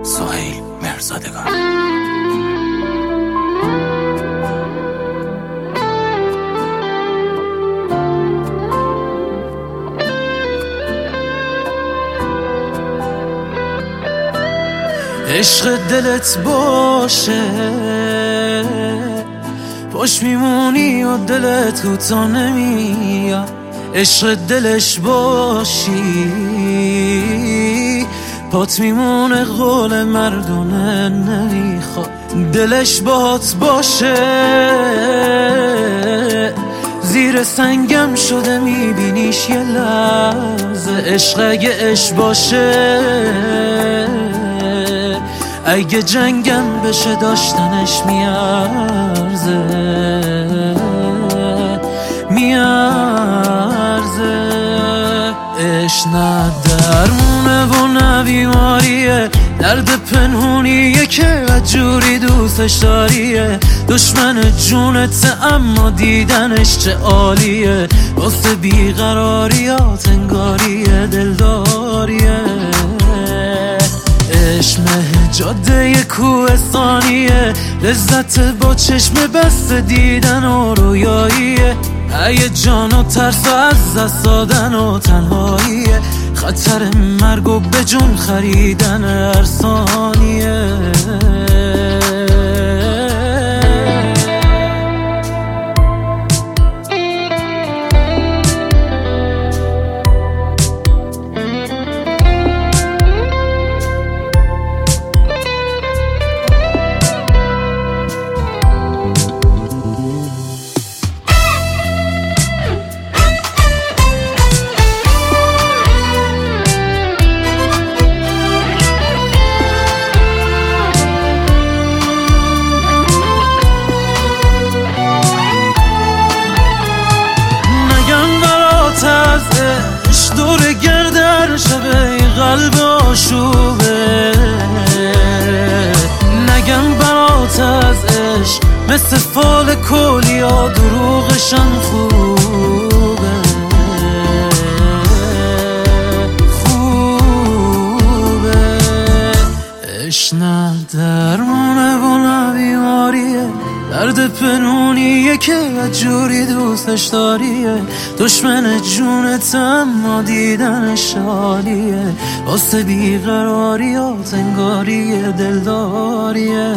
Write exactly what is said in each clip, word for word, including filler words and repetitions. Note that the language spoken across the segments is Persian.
سهیل مرزادگان. عشق دلت باشه پشت میمونی و دلت کوتا نمیاد، عشق دلش باشی پات میمونه قول مردونه نمیخواد، دلش باهات باشه زیر سنگم شده میبینیش یه لحظه، عشق اگه عشق باشه اگه جنگم بشه داشتنش میارزه میارزه. عشق نه درمونه و نه بیماریه، درد پنهونیه که جوری دوستش داریه، دشمن جونت اما دیدنش چه عالیه، واسه بیقراریات انگاریه دلداریه. عشق جاده کوهستانیه، لذت با چشم بسته دیدن و رویاییه، هیجان و ترس و از دست دادن و تنهاییه، خطر مرگ و به جون خریدن هر ثانیه. دور گردر شبه قلب آشوبه، نگم برات از عشق مثل فال کلیا دروغشم خوبه خوبه. عشق نه درمونه و نه بیماریه، درد پنهونیه که جوری دوستش داریه، دشمن جونت اما دیدنش حالیه، واسه بیقراریات انگاریه دلداریه.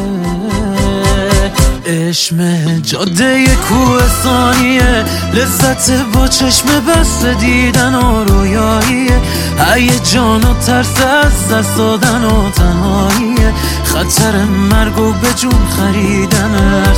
عشق جاده کوهستانیه، لذت با چشم بسته دیدن و رویاییه، هیجان و ترس از دست دادن و تنهاییه، خطر مرگ و به جون خریدن